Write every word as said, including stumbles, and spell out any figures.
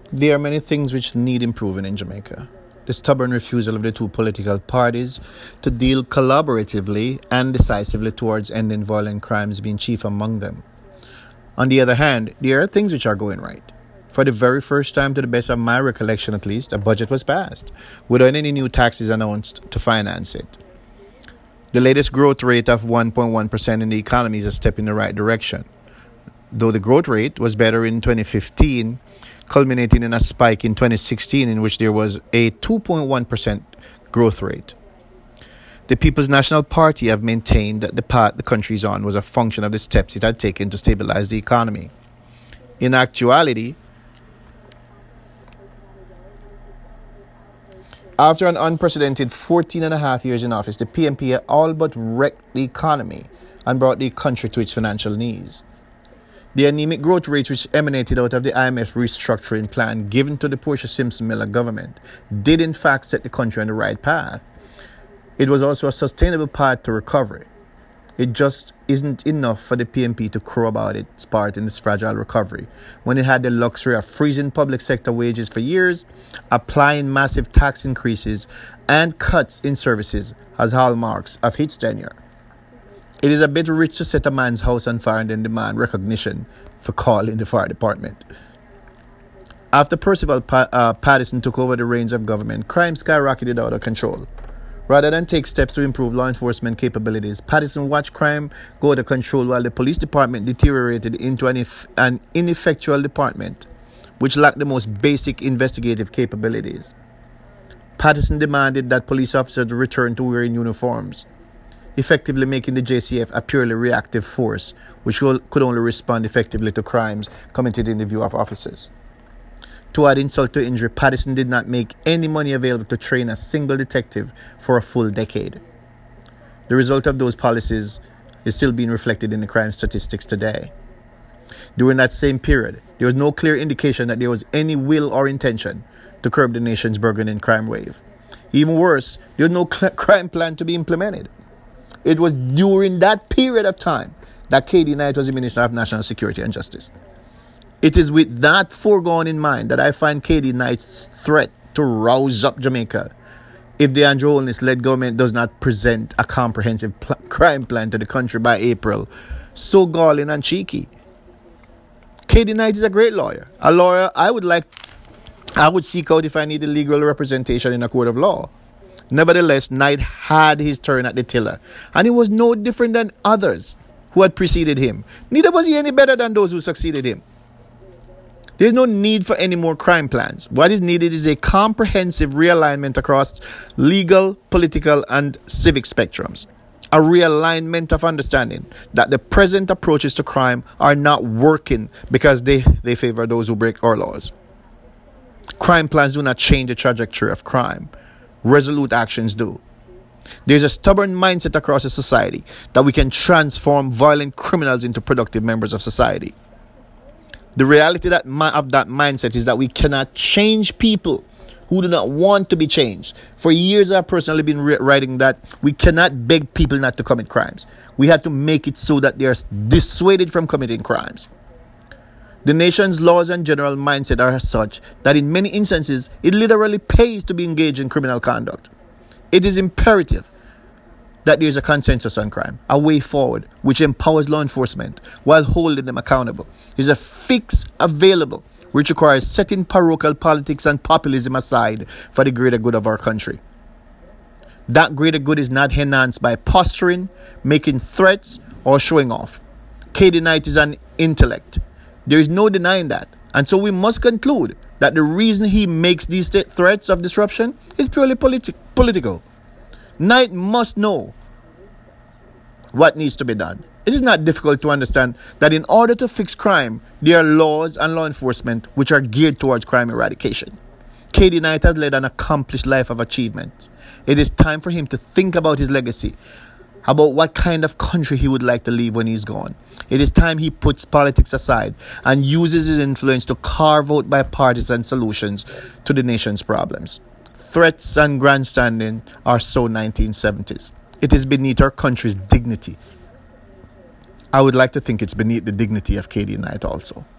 There are many things which need improving in Jamaica. The stubborn refusal of the two political parties to deal collaboratively and decisively towards ending violent crimes being chief among them. On the other hand, there are things which are going right. For the very first time, to the best of my recollection at least, a budget was passed, without any new taxes announced to finance it. The latest growth rate of one point one percent in the economy is a step in the right direction, though the growth rate was better in twenty fifteen, culminating in a spike in twenty sixteen in which there was a two point one percent growth rate. The People's National Party have maintained that the path the country is on was a function of the steps it had taken to stabilize the economy. In actuality, after an unprecedented fourteen and a half years in office, the P N P all but wrecked the economy and brought the country to its financial knees. The anemic growth rates which emanated out of the I M F restructuring plan given to the Portia Simpson-Miller government did in fact set the country on the right path. It was also a sustainable path to recovery. It just isn't enough for the P N P to crow about its part in this fragile recovery when it had the luxury of freezing public sector wages for years, applying massive tax increases, and cuts in services as hallmarks of its tenure. It is a bit rich to set a man's house on fire and then demand recognition for calling the fire department. After Percival pa- uh, Patterson took over the reins of government, crime skyrocketed out of control. Rather than take steps to improve law enforcement capabilities, Patterson watched crime go out of control while the police department deteriorated into an, eff- an ineffectual department, which lacked the most basic investigative capabilities. Patterson demanded that police officers return to wearing uniforms, effectively making the J C F a purely reactive force, which could only respond effectively to crimes committed in the view of officers. To add insult to injury, Patterson did not make any money available to train a single detective for a full decade. The result of those policies is still being reflected in the crime statistics today. During that same period, there was no clear indication that there was any will or intention to curb the nation's burgeoning crime wave. Even worse, there was no cl- crime plan to be implemented. It was during that period of time that K D Knight was the Minister of National Security and Justice. It is with that foregone in mind that I find K D Knight's threat to rouse up Jamaica if the Andrew Holness-led government does not present a comprehensive pl- crime plan to the country by April so galling and cheeky. K D Knight is a great lawyer, a lawyer I would like, I would seek out if I needed legal representation in a court of law. Nevertheless, Knight had his turn at the tiller, and he was no different than others who had preceded him. Neither was he any better than those who succeeded him. There is no need for any more crime plans. What is needed is a comprehensive realignment across legal, political, and civic spectrums. A realignment of understanding that the present approaches to crime are not working because they, they favor those who break our laws. Crime plans do not change the trajectory of crime. Resolute actions do. There's a stubborn mindset across the society that we can transform violent criminals into productive members of society. The reality that of that mindset is that we cannot change people who do not want to be changed. For years, I've personally been re- writing that we cannot beg people not to commit crimes. We have to make it so that they are dissuaded from committing crimes. The nation's laws and general mindset are such that in many instances, it literally pays to be engaged in criminal conduct. It is imperative that there is a consensus on crime, a way forward which empowers law enforcement while holding them accountable. Is a fix available which requires setting parochial politics and populism aside for the greater good of our country. That greater good is not enhanced by posturing, making threats, or showing off. K D Knight is an intellect. There is no denying that. And so we must conclude that the reason he makes these th- threats of disruption is purely politi- political. Knight must know what needs to be done. It is not difficult to understand that in order to fix crime, there are laws and law enforcement which are geared towards crime eradication. K D Knight has led an accomplished life of achievement. It is time for him to think about his legacy, about what kind of country he would like to leave when he's gone. It is time he puts politics aside and uses his influence to carve out bipartisan solutions to the nation's problems. Threats and grandstanding are so nineteen seventies. It is beneath our country's dignity. I would like to think it's beneath the dignity of K D Knight also.